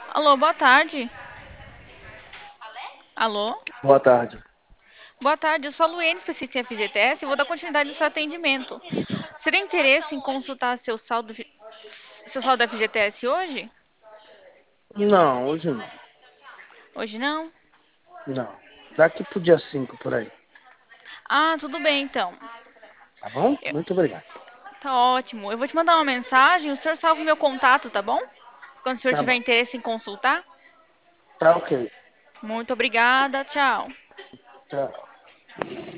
Alô, boa tarde. Alô? Boa tarde. Boa tarde, eu sou a Luene, especialista em FGTS, e vou dar continuidade no seu atendimento. Você tem interesse em consultar seu saldo FGTS hoje? Não, hoje não. Hoje não? Não. Daqui pro dia 5 por aí. Ah, tudo bem então. Tá bom? Eu- Muito obrigado. Tá ótimo. Eu vou te mandar uma mensagem, o senhor salva o meu contato, tá bom? Quando o senhor Tá tiver bom. interesse em consultar. Tá ok. Muito obrigada, tchau. Tchau.